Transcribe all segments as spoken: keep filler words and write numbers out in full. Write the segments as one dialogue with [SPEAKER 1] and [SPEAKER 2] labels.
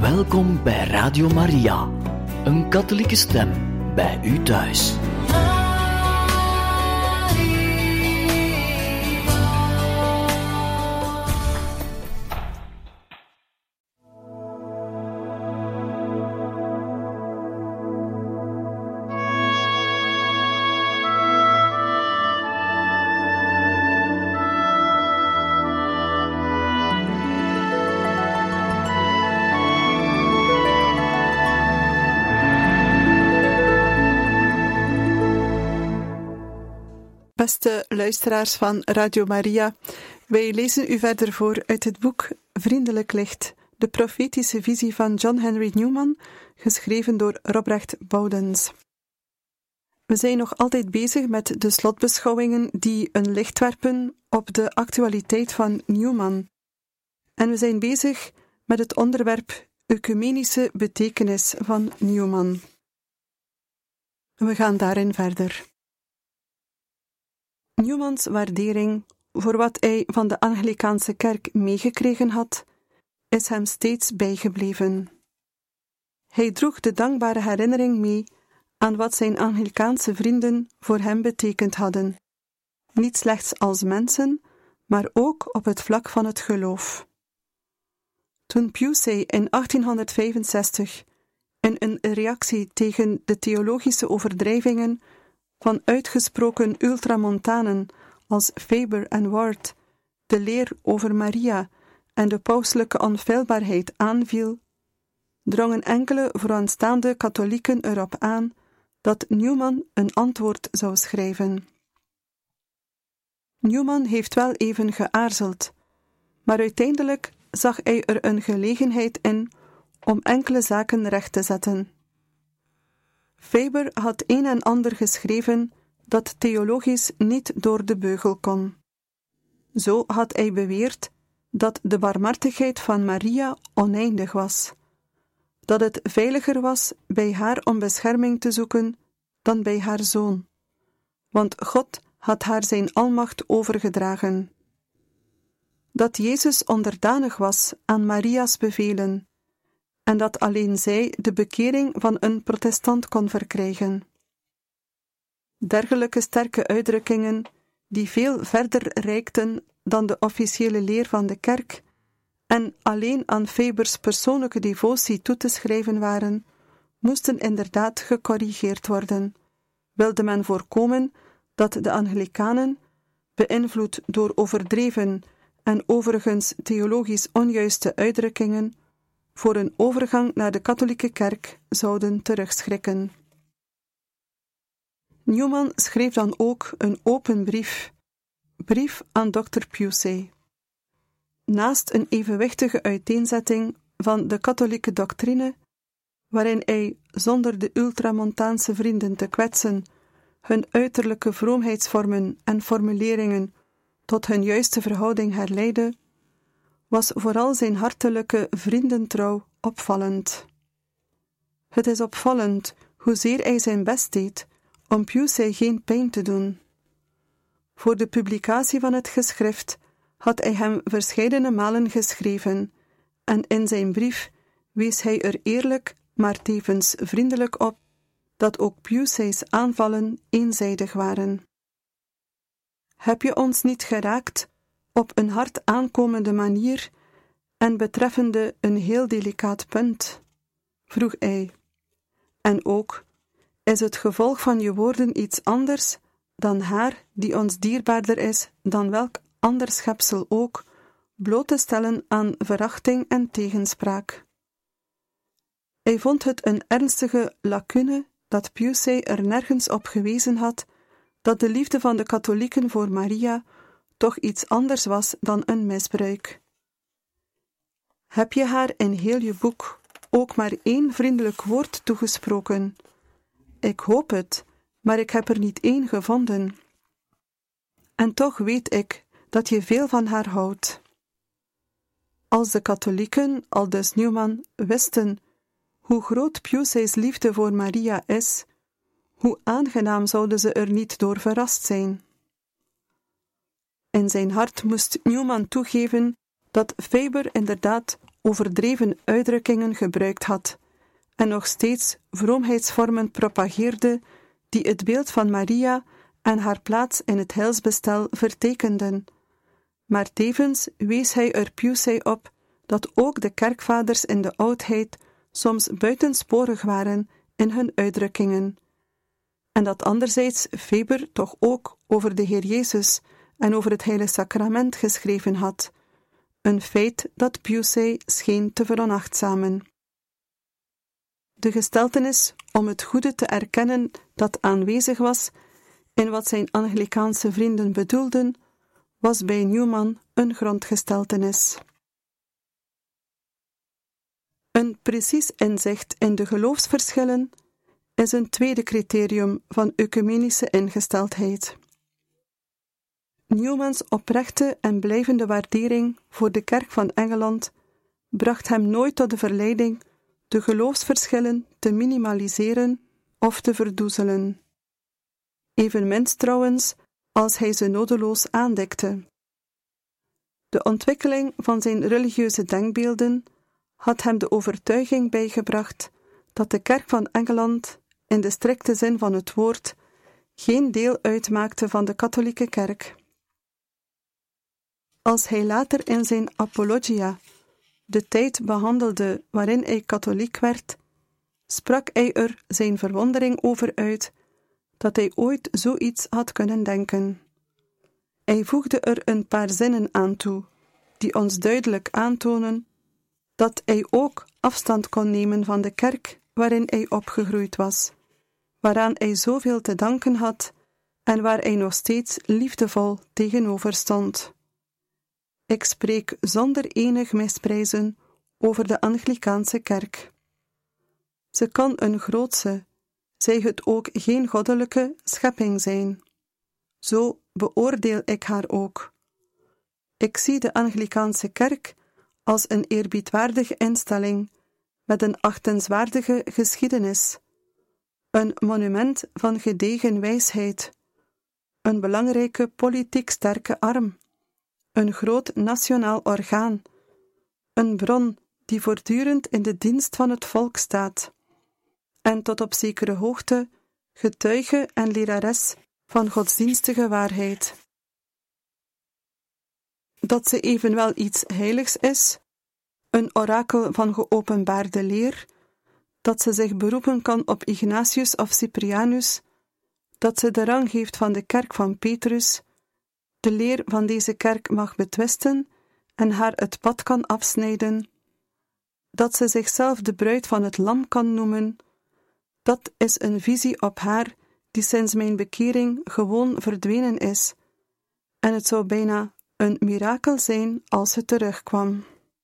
[SPEAKER 1] Welkom bij Radio Maria, een katholieke stem bij u thuis.
[SPEAKER 2] Beste luisteraars van Radio Maria, wij lezen u verder voor uit het boek Vriendelijk Licht, de profetische visie van John Henry Newman, geschreven door Robrecht Bowdens. We zijn nog altijd bezig met de slotbeschouwingen die een licht werpen op de actualiteit van Newman. En we zijn bezig met het onderwerp ecumenische betekenis van Newman. We gaan daarin verder. Newmans waardering voor wat hij van de Anglikaanse kerk meegekregen had, is hem steeds bijgebleven. Hij droeg de dankbare herinnering mee aan wat zijn Anglikaanse vrienden voor hem betekend hadden, niet slechts als mensen, maar ook op het vlak van het geloof. Toen Pusey in achttienhonderdvijfenzestig in een reactie tegen de theologische overdrijvingen van uitgesproken ultramontanen als Faber en Ward de leer over Maria en de pauselijke onfeilbaarheid aanviel, drongen enkele vooraanstaande katholieken erop aan dat Newman een antwoord zou schrijven. Newman heeft wel even geaarzeld, maar uiteindelijk zag hij er een gelegenheid in om enkele zaken recht te zetten. Faber had een en ander geschreven dat theologisch niet door de beugel kon. Zo had hij beweerd dat de barmhartigheid van Maria oneindig was, dat het veiliger was bij haar om bescherming te zoeken dan bij haar zoon, want God had haar zijn almacht overgedragen. Dat Jezus onderdanig was aan Maria's bevelen, en dat alleen zij de bekering van een protestant kon verkrijgen. Dergelijke sterke uitdrukkingen, die veel verder reikten dan de officiële leer van de kerk en alleen aan Fabers persoonlijke devotie toe te schrijven waren, moesten inderdaad gecorrigeerd worden, wilde men voorkomen dat de Anglikanen, beïnvloed door overdreven en overigens theologisch onjuiste uitdrukkingen, voor een overgang naar de katholieke kerk zouden terugschrikken. Newman schreef dan ook een open brief, brief aan dokter Pusey. Naast een evenwichtige uiteenzetting van de katholieke doctrine, waarin hij, zonder de ultramontaanse vrienden te kwetsen, hun uiterlijke vroomheidsvormen en formuleringen tot hun juiste verhouding herleidde, was vooral zijn hartelijke vriendentrouw opvallend. Het is opvallend hoezeer hij zijn best deed om Pusey geen pijn te doen. Voor de publicatie van het geschrift had hij hem verscheidene malen geschreven, en in zijn brief wees hij er eerlijk, maar tevens vriendelijk op, dat ook Pusey's aanvallen eenzijdig waren. Heb je ons niet geraakt op een hard aankomende manier en betreffende een heel delicaat punt? Vroeg hij. En ook, is het gevolg van je woorden iets anders dan haar, die ons dierbaarder is dan welk ander schepsel ook, bloot te stellen aan verachting en tegenspraak? Hij vond het een ernstige lacune dat Pusey er nergens op gewezen had dat de liefde van de katholieken voor Maria toch iets anders was dan een misbruik. Heb je haar in heel je boek ook maar één vriendelijk woord toegesproken? Ik hoop het, maar ik heb er niet één gevonden. En toch weet ik dat je veel van haar houdt. Als de katholieken, aldus Newman, wisten hoe groot Pusey's liefde voor Maria is, hoe aangenaam zouden ze er niet door verrast zijn. In zijn hart moest Newman toegeven dat Faber inderdaad overdreven uitdrukkingen gebruikt had en nog steeds vroomheidsvormen propageerde die het beeld van Maria en haar plaats in het heilsbestel vertekenden. Maar tevens wees hij er Pusey op dat ook de kerkvaders in de oudheid soms buitensporig waren in hun uitdrukkingen, en dat anderzijds Weber toch ook over de Heer Jezus en over het Heilige Sacrament geschreven had, een feit dat Pusey scheen te veronachtzamen. De gesteltenis om het goede te erkennen dat aanwezig was in wat zijn Anglikaanse vrienden bedoelden, was bij Newman een grondgesteltenis. Een precies inzicht in de geloofsverschillen is een tweede criterium van ecumenische ingesteldheid. Newmans oprechte en blijvende waardering voor de Kerk van Engeland bracht hem nooit tot de verleiding de geloofsverschillen te minimaliseren of te verdoezelen. Evenmin trouwens als hij ze nodeloos aandikte. De ontwikkeling van zijn religieuze denkbeelden had hem de overtuiging bijgebracht dat de Kerk van Engeland, in de strikte zin van het woord, geen deel uitmaakte van de katholieke kerk. Als hij later in zijn Apologia de tijd behandelde waarin hij katholiek werd, sprak hij er zijn verwondering over uit dat hij ooit zoiets had kunnen denken. Hij voegde er een paar zinnen aan toe, die ons duidelijk aantonen dat hij ook afstand kon nemen van de kerk waarin hij opgegroeid was, waaraan hij zoveel te danken had en waar hij nog steeds liefdevol tegenover stond. Ik spreek zonder enig misprijzen over de Anglikaanse kerk. Ze kan een grootse, zij het ook geen goddelijke, schepping zijn. Zo beoordeel ik haar ook. Ik zie de Anglikaanse kerk als een eerbiedwaardige instelling met een achtenswaardige geschiedenis, een monument van gedegen wijsheid, een belangrijke politiek sterke arm, een groot nationaal orgaan, een bron die voortdurend in de dienst van het volk staat, en tot op zekere hoogte getuige en lerares van godsdienstige waarheid. Dat ze evenwel iets heiligs is, een orakel van geopenbaarde leer, dat ze zich beroepen kan op Ignatius of Cyprianus, dat ze de rang heeft van de kerk van Petrus, de leer van deze kerk mag betwisten en haar het pad kan afsnijden, dat ze zichzelf de bruid van het lam kan noemen, dat is een visie op haar die sinds mijn bekering gewoon verdwenen is, en het zou bijna een mirakel zijn als het terugkwam.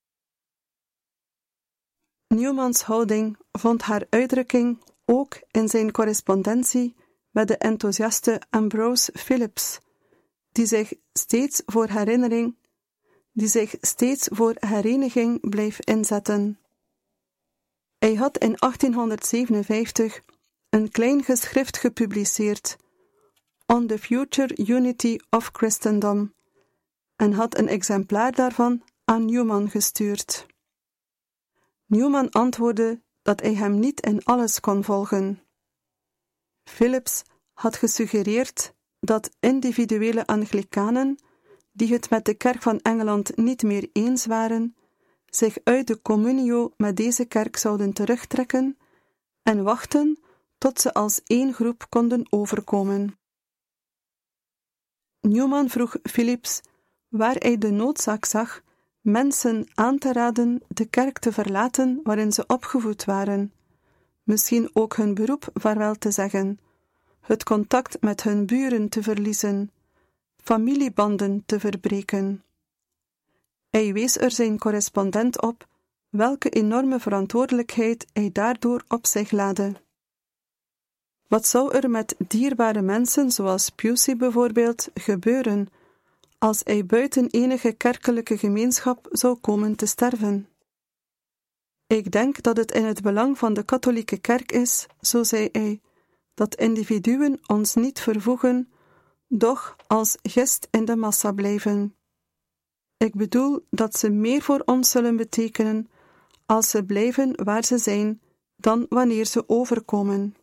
[SPEAKER 2] Newmans houding vond haar uitdrukking ook in zijn correspondentie met de enthousiaste Ambrose Philips, die zich steeds voor herinnering, die zich steeds voor hereniging bleef inzetten. Hij had in achttienhonderdzevenenvijftig een klein geschrift gepubliceerd, On the Future Unity of Christendom, en had een exemplaar daarvan aan Newman gestuurd. Newman antwoordde dat hij hem niet in alles kon volgen. Philips had gesuggereerd dat individuele Anglikanen, die het met de Kerk van Engeland niet meer eens waren, zich uit de communio met deze kerk zouden terugtrekken en wachten tot ze als één groep konden overkomen. Newman vroeg Philips waar hij de noodzaak zag mensen aan te raden de kerk te verlaten waarin ze opgevoed waren, misschien ook hun beroep vaarwel te zeggen, het contact met hun buren te verliezen, familiebanden te verbreken. Hij wees er zijn correspondent op welke enorme verantwoordelijkheid hij daardoor op zich laadde. Wat zou er met dierbare mensen, zoals Pusey bijvoorbeeld, gebeuren, als hij buiten enige kerkelijke gemeenschap zou komen te sterven? Ik denk dat het in het belang van de katholieke kerk is, zo zei hij, dat individuen ons niet vervoegen, doch als gist in de massa blijven. Ik bedoel dat ze meer voor ons zullen betekenen als ze blijven waar ze zijn, dan wanneer ze overkomen.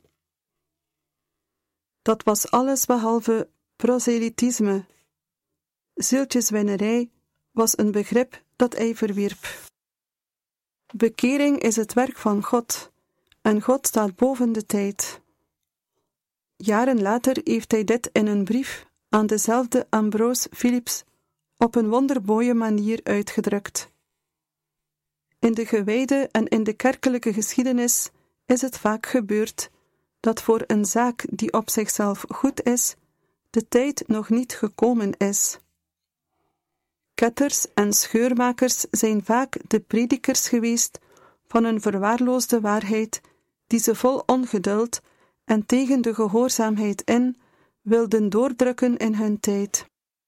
[SPEAKER 2] Dat was alles behalve proselytisme. Zieltjeswinnerij was een begrip dat hij verwierp. Bekering is het werk van God, en God staat boven de tijd. Jaren later heeft hij dit in een brief aan dezelfde Ambroos Philips op een wondermooie manier uitgedrukt. In de gewijde en in de kerkelijke geschiedenis is het vaak gebeurd dat voor een zaak die op zichzelf goed is, de tijd nog niet gekomen is. Ketters en scheurmakers zijn vaak de predikers geweest van een verwaarloosde waarheid die ze vol ongeduld en tegen de gehoorzaamheid in wilden doordrukken in hun tijd.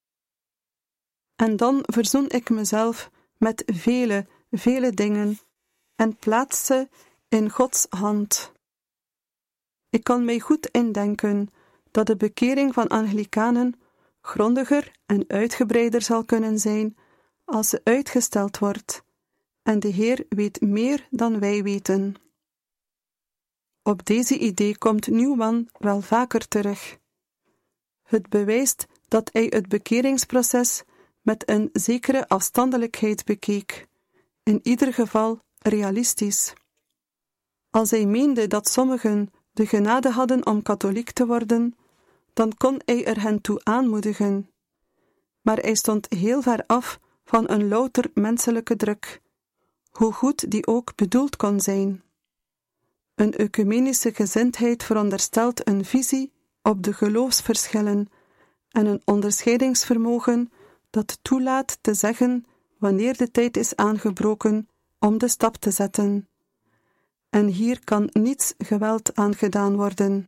[SPEAKER 2] En dan verzoen ik mezelf met vele, vele dingen en plaats ze in Gods hand. Ik kan mij goed indenken dat de bekering van Anglikanen grondiger en uitgebreider zal kunnen zijn als ze uitgesteld wordt, en de Heer weet meer dan wij weten. Op deze idee komt Newman wel vaker terug. Het bewijst dat hij het bekeringsproces met een zekere afstandelijkheid bekeek, in ieder geval realistisch. Als hij meende dat sommigen de genade hadden om katholiek te worden, dan kon hij er hen toe aanmoedigen. Maar hij stond heel ver af van een louter menselijke druk, hoe goed die ook bedoeld kon zijn. Een ecumenische gezindheid veronderstelt een visie op de geloofsverschillen en een onderscheidingsvermogen dat toelaat te zeggen wanneer de tijd is aangebroken om de stap te zetten. En hier kan niets geweld aangedaan worden.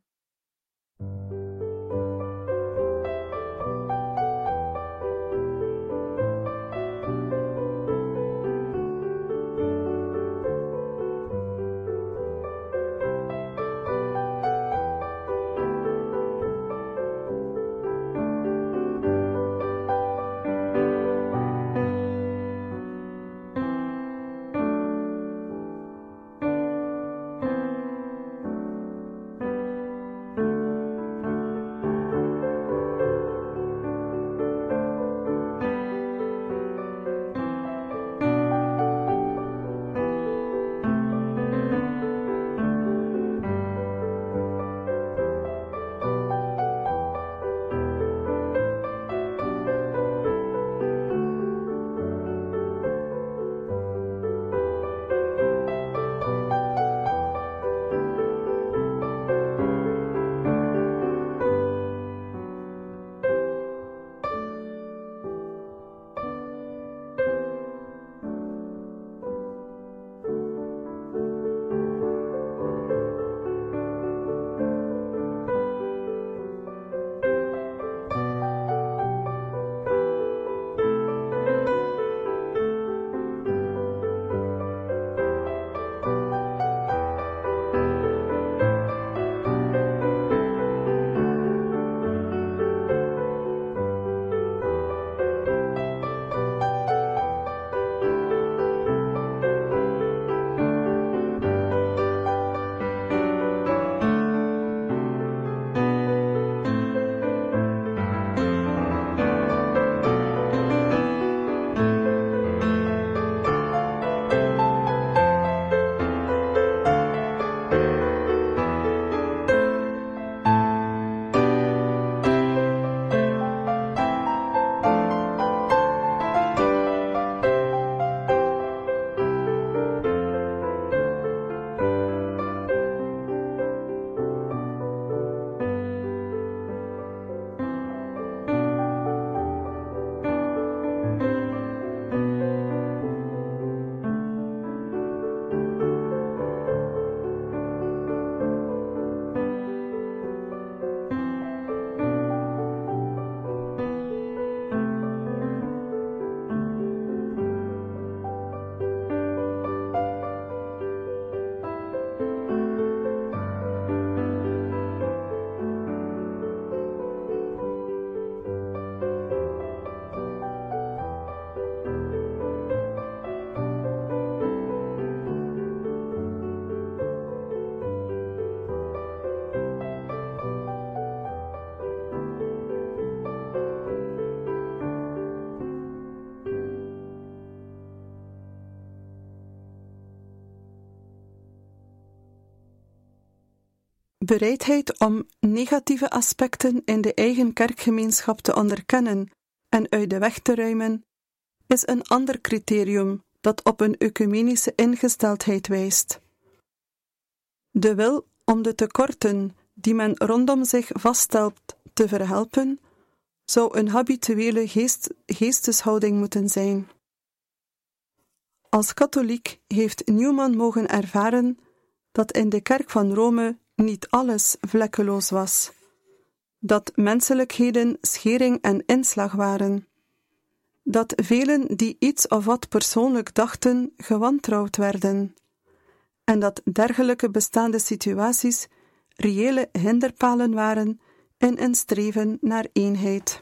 [SPEAKER 2] bereidheid om negatieve aspecten in de eigen kerkgemeenschap te onderkennen en uit de weg te ruimen, is een ander criterium dat op een ecumenische ingesteldheid wijst. De wil om de tekorten die men rondom zich vaststelt te verhelpen, zou een habituele geest, geesteshouding moeten zijn. Als katholiek heeft Newman mogen ervaren dat in de kerk van Rome niet alles vlekkeloos was, dat menselijkheden schering en inslag waren, dat velen die iets of wat persoonlijk dachten gewantrouwd werden, en dat dergelijke bestaande situaties reële hinderpalen waren in een streven naar eenheid.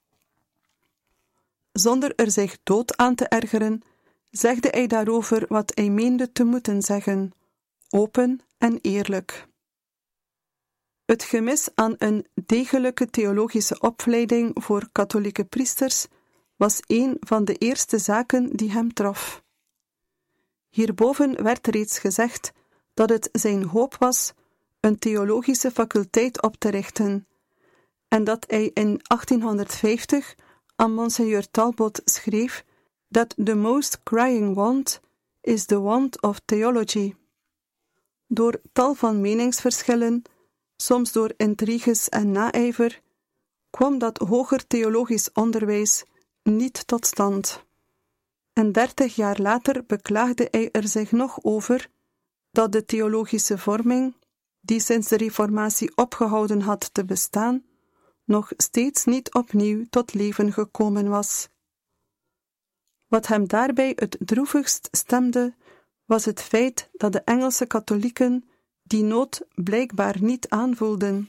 [SPEAKER 2] Zonder er zich dood aan te ergeren, zegde hij daarover wat hij meende te moeten zeggen, open en eerlijk. Het gemis aan een degelijke theologische opleiding voor katholieke priesters was een van de eerste zaken die hem trof. Hierboven werd reeds gezegd dat het zijn hoop was een theologische faculteit op te richten, en dat hij in achttienhonderdvijftig aan Monseigneur Talbot schreef dat the most crying want is the want of theology. Door tal van meningsverschillen, soms door intriges en naijver, kwam dat hoger theologisch onderwijs niet tot stand. En dertig jaar later beklaagde hij er zich nog over dat de theologische vorming, die sinds de Reformatie opgehouden had te bestaan, nog steeds niet opnieuw tot leven gekomen was. Wat hem daarbij het droevigst stemde, was het feit dat de Engelse katholieken die nood blijkbaar niet aanvoelden.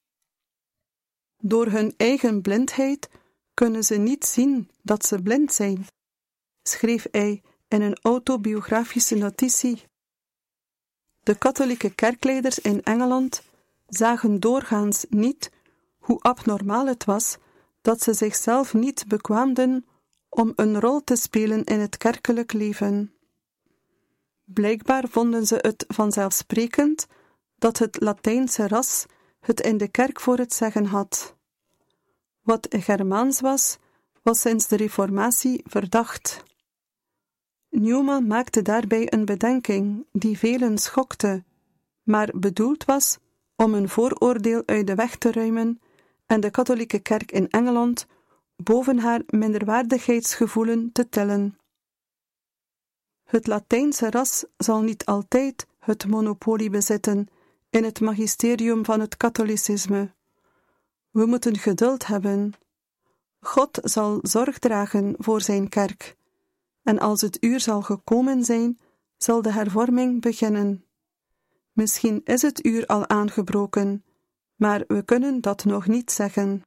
[SPEAKER 2] Door hun eigen blindheid kunnen ze niet zien dat ze blind zijn, schreef hij in een autobiografische notitie. De katholieke kerkleiders in Engeland zagen doorgaans niet hoe abnormaal het was dat ze zichzelf niet bekwaamden om een rol te spelen in het kerkelijk leven. Blijkbaar vonden ze het vanzelfsprekend dat het Latijnse ras het in de kerk voor het zeggen had. Wat Germaans was, was sinds de Reformatie verdacht. Newman maakte daarbij een bedenking die velen schokte, maar bedoeld was om een vooroordeel uit de weg te ruimen en de katholieke kerk in Engeland boven haar minderwaardigheidsgevoelen te tillen. Het Latijnse ras zal niet altijd het monopolie bezitten in het magisterium van het katholicisme. We moeten geduld hebben. God zal zorg dragen voor zijn kerk, en als het uur zal gekomen zijn, zal de hervorming beginnen. Misschien is het uur al aangebroken, maar we kunnen dat nog niet zeggen.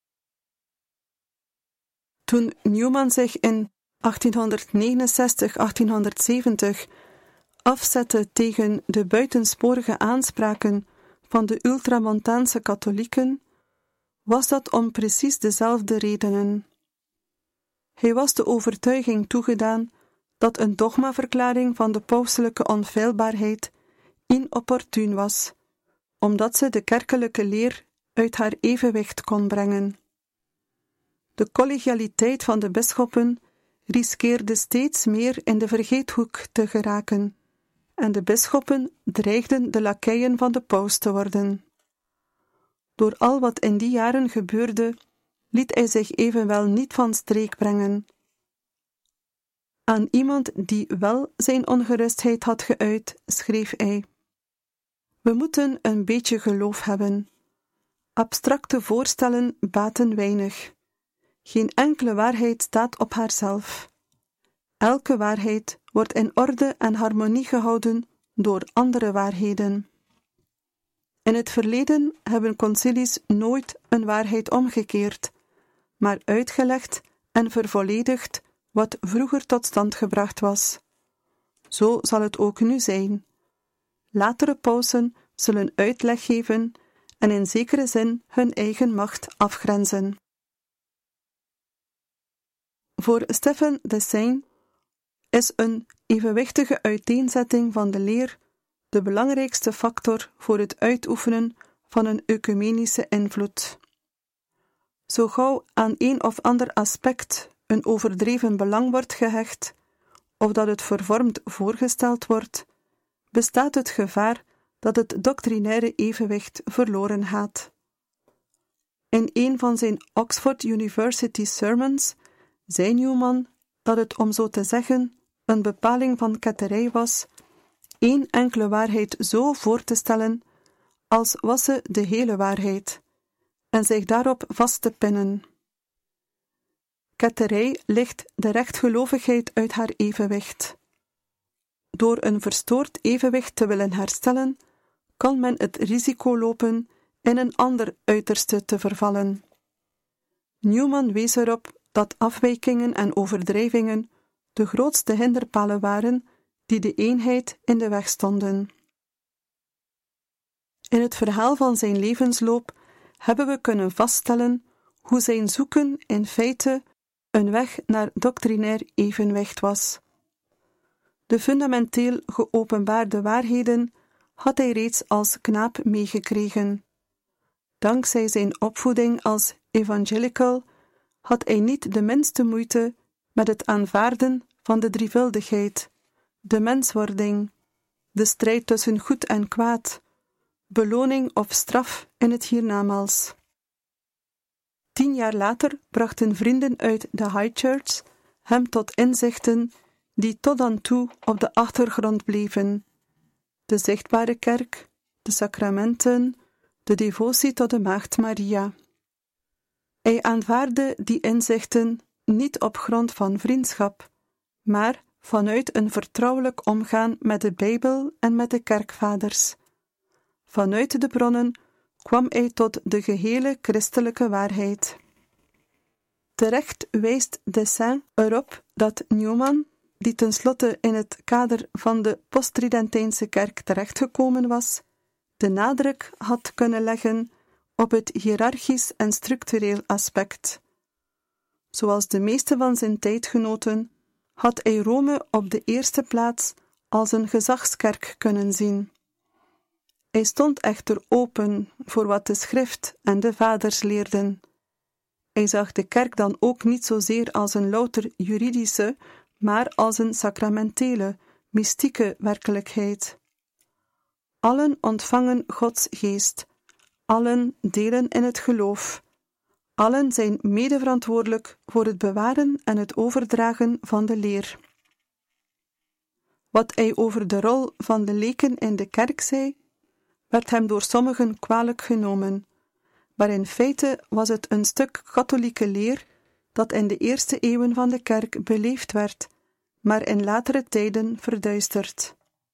[SPEAKER 2] Toen Newman zich in achttienhonderdnegenenzestig achttienhonderdzeventig afzette tegen de buitensporige aanspraken van de ultramontaanse katholieken, was dat om precies dezelfde redenen. Hij was de overtuiging toegedaan dat een dogmaverklaring van de pauselijke onfeilbaarheid inopportun was, omdat ze de kerkelijke leer uit haar evenwicht kon brengen. De collegialiteit van de bisschoppen riskeerde steeds meer in de vergeethoek te geraken, en de bisschoppen dreigden de lakeien van de paus te worden. Door al wat in die jaren gebeurde, liet hij zich evenwel niet van streek brengen. Aan iemand die wel zijn ongerustheid had geuit, schreef hij: we moeten een beetje geloof hebben. Abstracte voorstellen baten weinig. Geen enkele waarheid staat op haarzelf. Elke waarheid wordt in orde en harmonie gehouden door andere waarheden. In het verleden hebben concilies nooit een waarheid omgekeerd, maar uitgelegd en vervolledigd wat vroeger tot stand gebracht was. Zo zal het ook nu zijn. Latere pausen zullen uitleg geven en in zekere zin hun eigen macht afgrenzen. Voor Stephen de Seine is een evenwichtige uiteenzetting van de leer de belangrijkste factor voor het uitoefenen van een ecumenische invloed. Zo gauw aan een of ander aspect een overdreven belang wordt gehecht, of dat het vervormd voorgesteld wordt, bestaat het gevaar dat het doctrinaire evenwicht verloren gaat. In een van zijn Oxford University Sermons zei Newman dat het, om zo te zeggen, een bepaling van ketterij was, één enkele waarheid zo voor te stellen, als was ze de hele waarheid, en zich daarop vast te pinnen. Ketterij licht de rechtgelovigheid uit haar evenwicht. Door een verstoord evenwicht te willen herstellen, kan men het risico lopen in een ander uiterste te vervallen. Newman wees erop dat afwijkingen en overdrijvingen de grootste hinderpalen waren die de eenheid in de weg stonden. In het verhaal van zijn levensloop hebben we kunnen vaststellen hoe zijn zoeken in feite een weg naar doctrinair evenwicht was. De fundamenteel geopenbaarde waarheden had hij reeds als knaap meegekregen. Dankzij zijn opvoeding als evangelical had hij niet de minste moeite met het aanvaarden van de drievuldigheid, de menswording, de strijd tussen goed en kwaad, beloning of straf in het hiernamaals. Tien jaar later brachten vrienden uit de High Church hem tot inzichten die tot dan toe op de achtergrond bleven: de zichtbare kerk, de sacramenten, de devotie tot de Maagd Maria. Hij aanvaarde die inzichten niet op grond van vriendschap, maar vanuit een vertrouwelijk omgaan met de Bijbel en met de kerkvaders. Vanuit de bronnen kwam hij tot de gehele christelijke waarheid. Terecht wijst Dessin erop dat Newman, die tenslotte in het kader van de Post-Tridentijnse kerk terechtgekomen was, de nadruk had kunnen leggen op het hiërarchisch en structureel aspect. Zoals de meeste van zijn tijdgenoten had hij Rome op de eerste plaats als een gezagskerk kunnen zien. Hij stond echter open voor wat de schrift en de vaders leerden. Hij zag de kerk dan ook niet zozeer als een louter juridische, maar als een sacramentele, mystieke werkelijkheid. Allen ontvangen Gods geest, allen delen in het geloof, allen zijn medeverantwoordelijk voor het bewaren en het overdragen van de leer. Wat hij over de rol van de leken in de kerk zei, werd hem door sommigen kwalijk genomen, maar in feite was het een stuk katholieke leer dat in de eerste eeuwen van de kerk beleefd werd, maar in latere tijden verduisterd.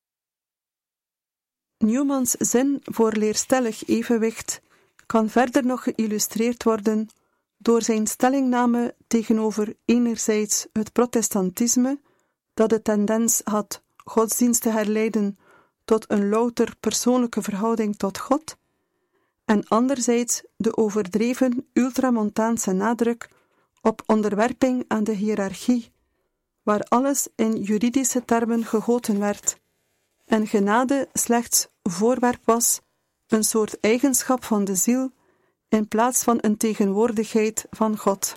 [SPEAKER 2] Newmans zin voor leerstellig evenwicht kan verder nog geïllustreerd worden door zijn stellingname tegenover enerzijds het protestantisme, dat de tendens had godsdienst te herleiden tot een louter persoonlijke verhouding tot God, en anderzijds de overdreven ultramontaanse nadruk op onderwerping aan de hiërarchie, waar alles in juridische termen gegoten werd, en genade slechts voorwerp was, een soort eigenschap van de ziel, in plaats van een tegenwoordigheid van God.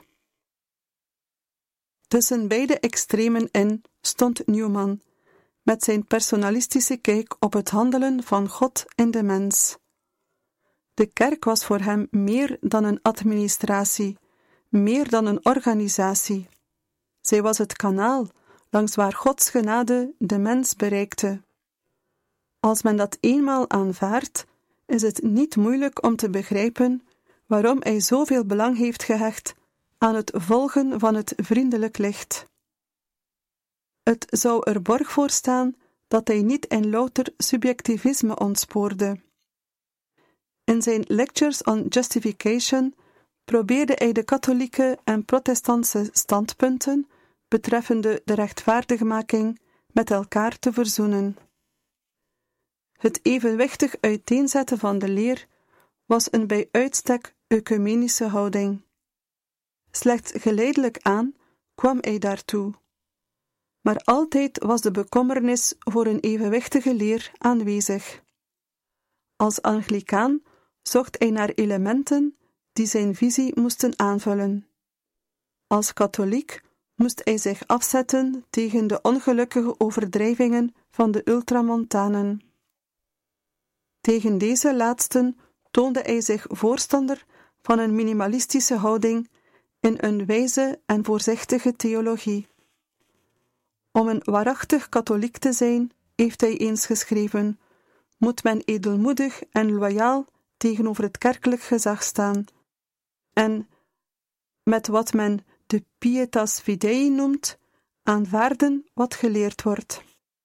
[SPEAKER 2] Tussen beide extremen in stond Newman, met zijn personalistische kijk op het handelen van God en de mens. De kerk was voor hem meer dan een administratie, meer dan een organisatie. Zij was het kanaal langs waar Gods genade de mens bereikte. Als men dat eenmaal aanvaardt, is het niet moeilijk om te begrijpen waarom hij zoveel belang heeft gehecht aan het volgen van het vriendelijk licht. Het zou er borg voor staan dat hij niet in louter subjectivisme ontspoorde. In zijn Lectures on Justification probeerde hij de katholieke en protestantse standpunten betreffende de rechtvaardigmaking met elkaar te verzoenen. Het evenwichtig uiteenzetten van de leer was een bij uitstek ecumenische houding. Slechts geleidelijk aan kwam hij daartoe. Maar altijd was de bekommernis voor een evenwichtige leer aanwezig. Als Anglicaan zocht hij naar elementen die zijn visie moesten aanvullen. Als katholiek moest hij zich afzetten tegen de ongelukkige overdrijvingen van de ultramontanen. Tegen deze laatsten toonde hij zich voorstander van een minimalistische houding in een wijze en voorzichtige theologie. Om een waarachtig katholiek te zijn, heeft hij eens geschreven, moet men edelmoedig en loyaal tegenover het kerkelijk gezag staan en met wat men de pietas fidei noemt, aanvaarden wat geleerd wordt.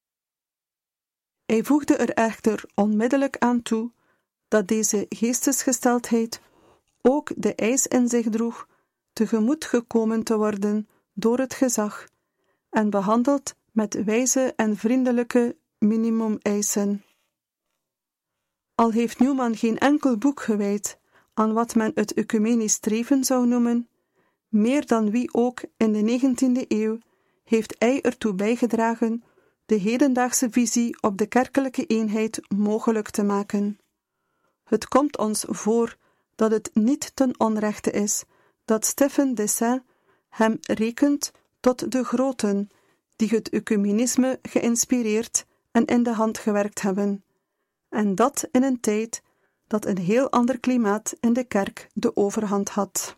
[SPEAKER 2] Hij voegde er echter onmiddellijk aan toe dat deze geestesgesteldheid ook de eis in zich droeg tegemoet gekomen te worden door het gezag en behandeld met wijze en vriendelijke minimum-eisen. Al heeft Newman geen enkel boek gewijd aan wat men het ecumenisch streven zou noemen, meer dan wie ook in de negentiende eeuw heeft hij ertoe bijgedragen de hedendaagse visie op de kerkelijke eenheid mogelijk te maken. Het komt ons voor dat het niet ten onrechte is dat Stephen Dessin hem rekent tot de groten die het ecumenisme geïnspireerd en in de hand gewerkt hebben, en dat in een tijd dat een heel ander klimaat in de kerk de overhand had.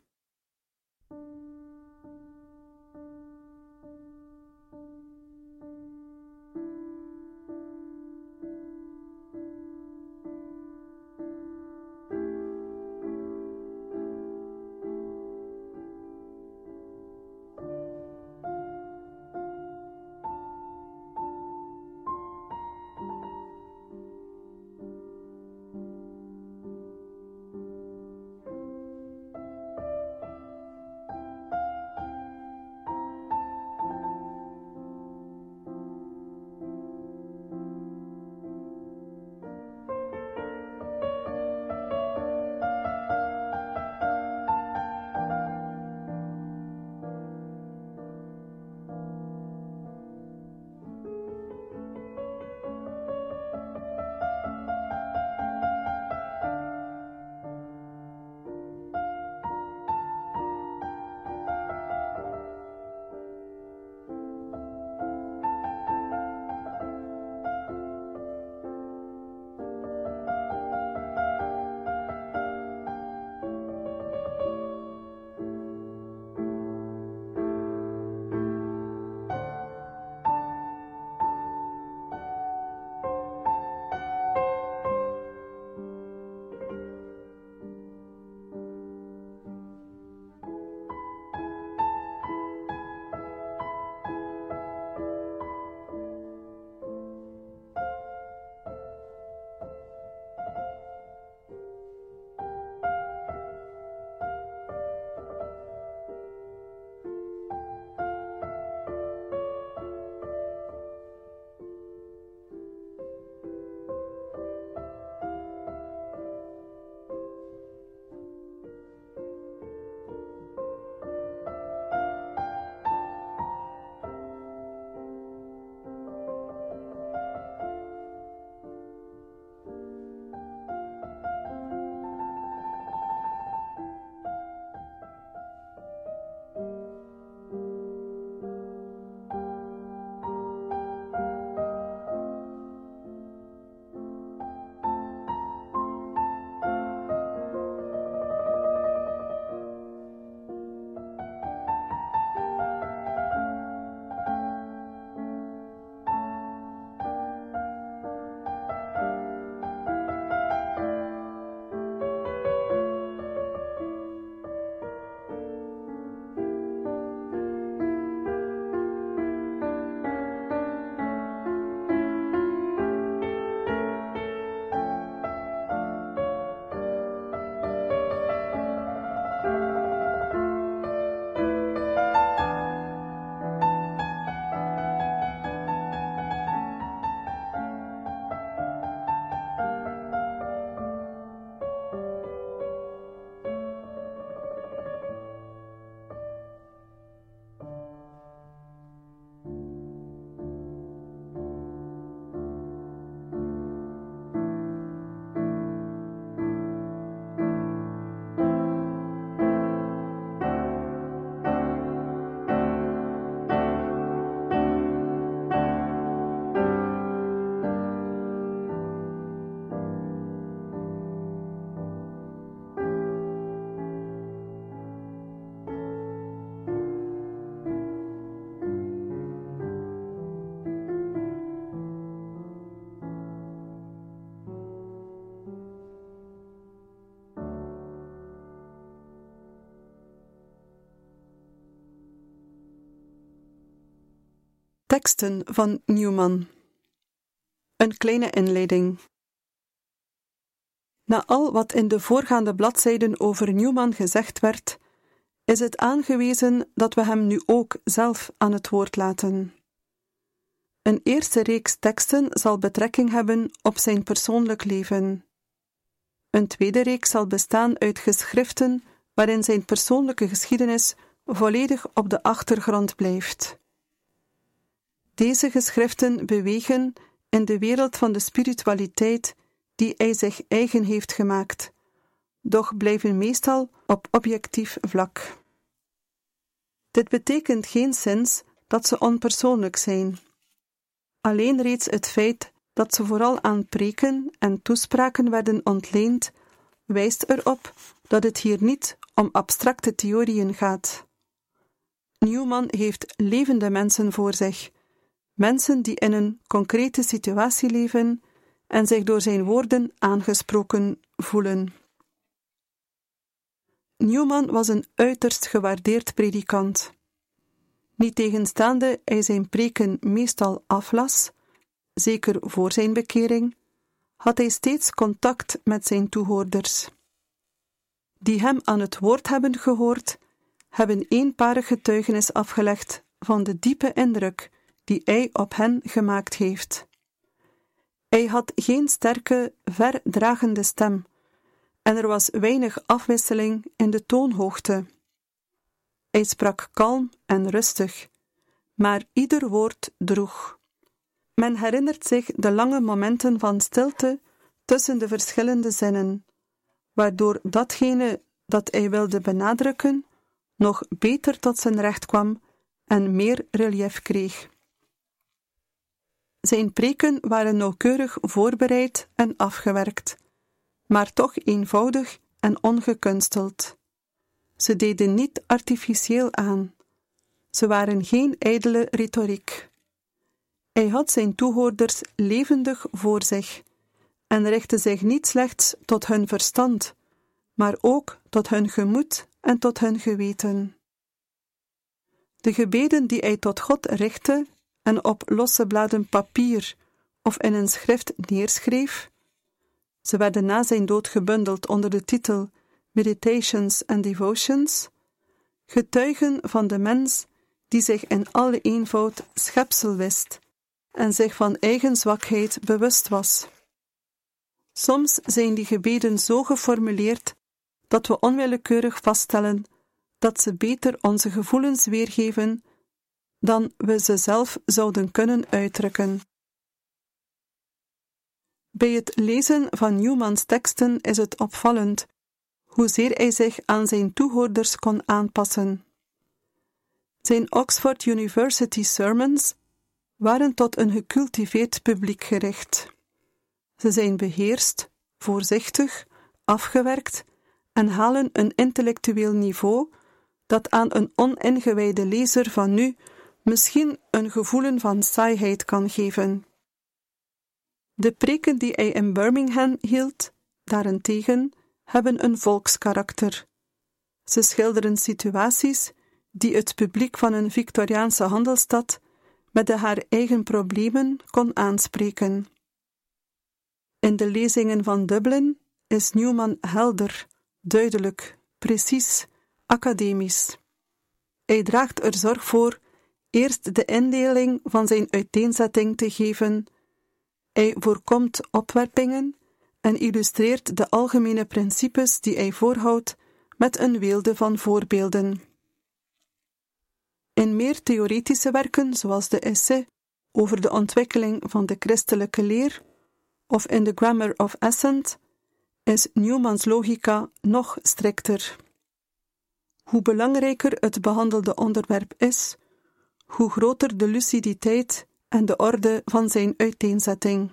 [SPEAKER 2] Teksten van Newman. Een kleine inleiding. Na al wat in de voorgaande bladzijden over Newman gezegd werd, is het aangewezen dat we hem nu ook zelf aan het woord laten. Een eerste reeks teksten zal betrekking hebben op zijn persoonlijk leven. Een tweede reeks zal bestaan uit geschriften waarin zijn persoonlijke geschiedenis volledig op de achtergrond blijft. Deze geschriften bewegen in de wereld van de spiritualiteit die hij zich eigen heeft gemaakt, doch blijven meestal op objectief vlak. Dit betekent geenszins dat ze onpersoonlijk zijn. Alleen reeds het feit dat ze vooral aan preken en toespraken werden ontleend, wijst erop dat het hier niet om abstracte theorieën gaat. Newman heeft levende mensen voor zich, mensen die in een concrete situatie leven en zich door zijn woorden aangesproken voelen. Newman was een uiterst gewaardeerd predikant. Niettegenstaande hij zijn preken meestal aflas, zeker voor zijn bekering, had hij steeds contact met zijn toehoorders. Die hem aan het woord hebben gehoord, hebben eenparig getuigenis afgelegd van de diepe indruk die hij op hen gemaakt heeft. Hij had geen sterke, verdragende stem, en er was weinig afwisseling in de toonhoogte. Hij sprak kalm en rustig, maar ieder woord droeg. Men herinnert zich de lange momenten van stilte tussen de verschillende zinnen, waardoor datgene dat hij wilde benadrukken nog beter tot zijn recht kwam en meer relief kreeg. Zijn preken waren nauwkeurig voorbereid en afgewerkt, maar toch eenvoudig en ongekunsteld. Ze deden niet artificieel aan. Ze waren geen ijdele retoriek. Hij had zijn toehoorders levendig voor zich en richtte zich niet slechts tot hun verstand, maar ook tot hun gemoed en tot hun geweten. De gebeden die hij tot God richtte en op losse bladen papier of in een schrift neerschreef, ze werden na zijn dood gebundeld onder de titel Meditations and Devotions, getuigen van de mens die zich in alle eenvoud schepsel wist en zich van eigen zwakheid bewust was. Soms zijn die gebeden zo geformuleerd dat we onwillekeurig vaststellen dat ze beter onze gevoelens weergeven dan we ze zelf zouden kunnen uitdrukken. Bij het lezen van Newmans teksten is het opvallend hoezeer hij zich aan zijn toehoorders kon aanpassen. Zijn Oxford University sermons waren tot een gecultiveerd publiek gericht. Ze zijn beheerst, voorzichtig, afgewerkt en halen een intellectueel niveau dat aan een oningewijde lezer van nu misschien een gevoel van saaiheid kan geven. De preken die hij in Birmingham hield, daarentegen, hebben een volkskarakter. Ze schilderen situaties die het publiek van een Victoriaanse handelsstad met de haar eigen problemen kon aanspreken. In de lezingen van Dublin is Newman helder, duidelijk, precies, academisch. Hij draagt er zorg voor eerst de indeling van zijn uiteenzetting te geven. Hij voorkomt opwerpingen en illustreert de algemene principes die hij voorhoudt met een weelde van voorbeelden. In meer theoretische werken, zoals de essay over de ontwikkeling van de christelijke leer of in The Grammar of Assent, is Newmans logica nog strikter. Hoe belangrijker het behandelde onderwerp is, hoe groter de luciditeit en de orde van zijn uiteenzetting.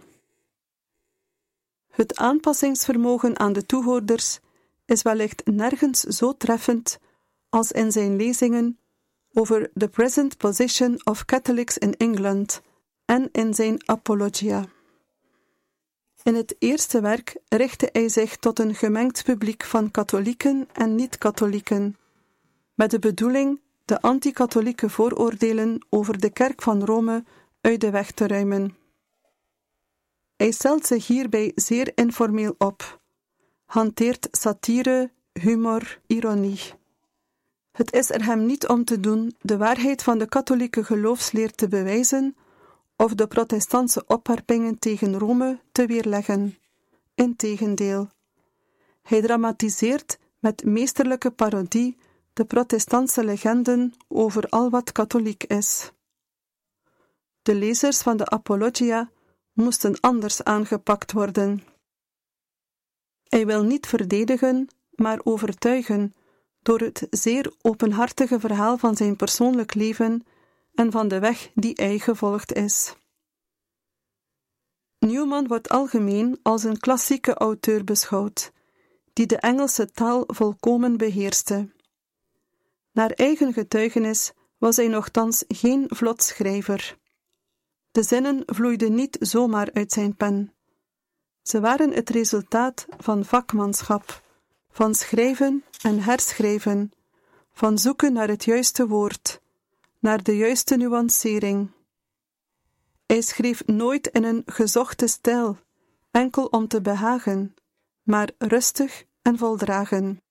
[SPEAKER 2] Het aanpassingsvermogen aan de toehoorders is wellicht nergens zo treffend als in zijn lezingen over the present position of Catholics in England en in zijn Apologia. In het eerste werk richtte hij zich tot een gemengd publiek van katholieken en niet-katholieken, met de bedoeling de anti-katholieke vooroordelen over de Kerk van Rome uit de weg te ruimen. Hij stelt zich hierbij zeer informeel op, hanteert satire, humor, ironie. Het is er hem niet om te doen de waarheid van de katholieke geloofsleer te bewijzen of de protestantse opwerpingen tegen Rome te weerleggen. Integendeel. Hij dramatiseert met meesterlijke parodie de protestantse legenden over al wat katholiek is. De lezers van de Apologia moesten anders aangepakt worden. Hij wil niet verdedigen, maar overtuigen door het zeer openhartige verhaal van zijn persoonlijk leven en van de weg die hij gevolgd is. Newman wordt algemeen als een klassieke auteur beschouwd, die de Engelse taal volkomen beheerste. Naar eigen getuigenis was hij nochtans geen vlot schrijver. De zinnen vloeiden niet zomaar uit zijn pen. Ze waren het resultaat van vakmanschap, van schrijven en herschrijven, van zoeken naar het juiste woord, naar de juiste nuancering. Hij schreef nooit in een gezochte stijl, enkel om te behagen, maar rustig en voldragen.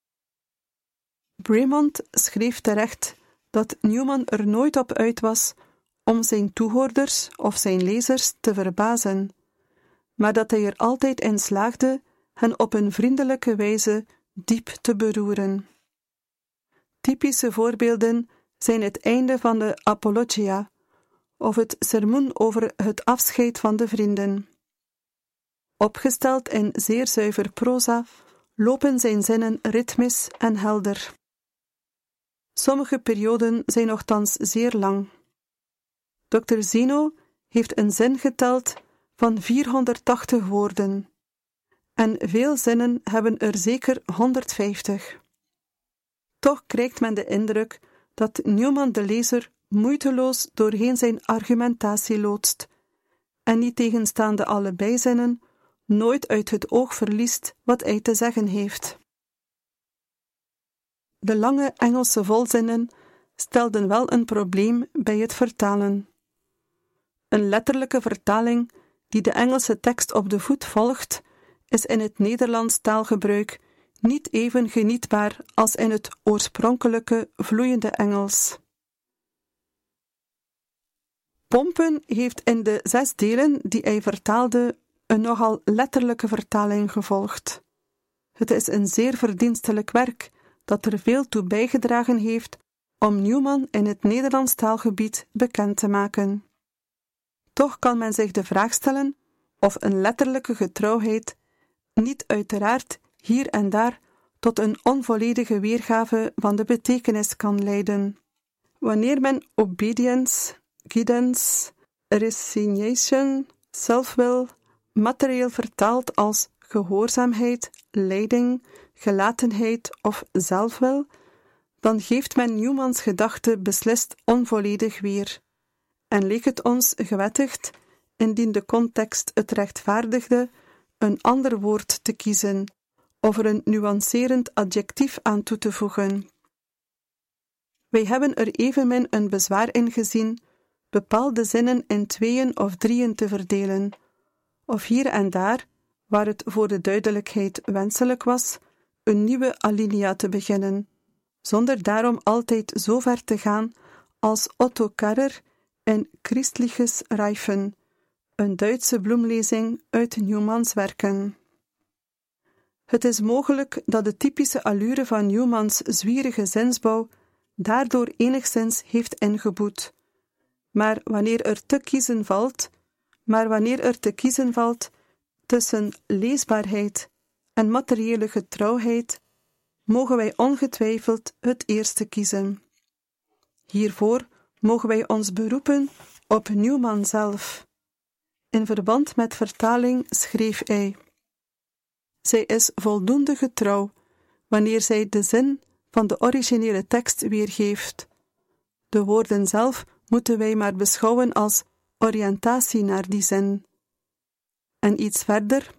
[SPEAKER 2] Bremont schreef terecht dat Newman er nooit op uit was om zijn toehoorders of zijn lezers te verbazen, maar dat hij er altijd in slaagde hen op een vriendelijke wijze diep te beroeren. Typische voorbeelden zijn het einde van de Apologia of het sermoen over het afscheid van de vrienden. Opgesteld in zeer zuiver proza, lopen zijn zinnen ritmisch en helder. Sommige perioden zijn nochtans zeer lang. dokter Zeno heeft een zin geteld van vierhonderdtachtig woorden, en veel zinnen hebben er zeker honderdvijftig. Toch krijgt men de indruk dat Newman de lezer moeiteloos doorheen zijn argumentatie loodst, en niet tegenstaande alle bijzinnen, nooit uit het oog verliest wat hij te zeggen heeft. De lange Engelse volzinnen stelden wel een probleem bij het vertalen. Een letterlijke vertaling die de Engelse tekst op de voet volgt, is in het Nederlands taalgebruik niet even genietbaar als in het oorspronkelijke vloeiende Engels. Pompen heeft in de zes delen die hij vertaalde een nogal letterlijke vertaling gevolgd. Het is een zeer verdienstelijk werk dat er veel toe bijgedragen heeft om Newman in het Nederlands taalgebied bekend te maken. Toch kan men zich de vraag stellen of een letterlijke getrouwheid niet uiteraard hier en daar tot een onvolledige weergave van de betekenis kan leiden. Wanneer men obedience, guidance, resignation, self-will materieel vertaalt als gehoorzaamheid, leiding, gelatenheid of zelfwil, dan geeft men Newmans gedachte beslist onvolledig weer, en leek het ons gewettigd, indien de context het rechtvaardigde, een ander woord te kiezen, of er een nuancerend adjectief aan toe te voegen. Wij hebben er evenmin een bezwaar in gezien bepaalde zinnen in tweeën of drieën te verdelen, of hier en daar, waar het voor de duidelijkheid wenselijk was, een nieuwe alinea te beginnen, zonder daarom altijd zo ver te gaan als Otto Karrer in Christliches Reifen, een Duitse bloemlezing uit Newmans werken. Het is mogelijk dat de typische allure van Newmans zwierige zinsbouw daardoor enigszins heeft ingeboet. Maar wanneer er te kiezen valt, maar wanneer er te kiezen valt tussen leesbaarheid en materiële getrouwheid, mogen wij ongetwijfeld het eerste kiezen. Hiervoor mogen wij ons beroepen op Newman zelf. In verband met vertaling schreef hij: zij is voldoende getrouw wanneer zij de zin van de originele tekst weergeeft. De woorden zelf moeten wij maar beschouwen als oriëntatie naar die zin. En iets verder: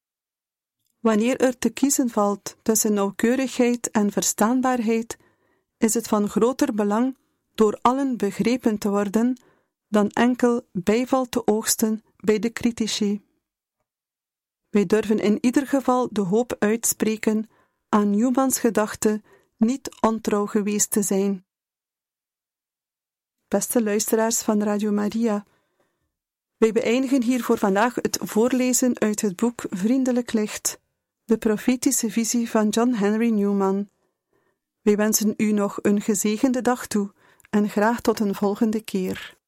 [SPEAKER 2] wanneer er te kiezen valt tussen nauwkeurigheid en verstaanbaarheid, is het van groter belang door allen begrepen te worden dan enkel bijval te oogsten bij de critici. Wij durven in ieder geval de hoop uitspreken aan Newmans gedachte niet ontrouw geweest te zijn. Beste luisteraars van Radio Maria, wij beëindigen hier voor vandaag het voorlezen uit het boek Vriendelijk Licht, de profetische visie van John Henry Newman. Wij wensen u nog een gezegende dag toe en graag tot een volgende keer.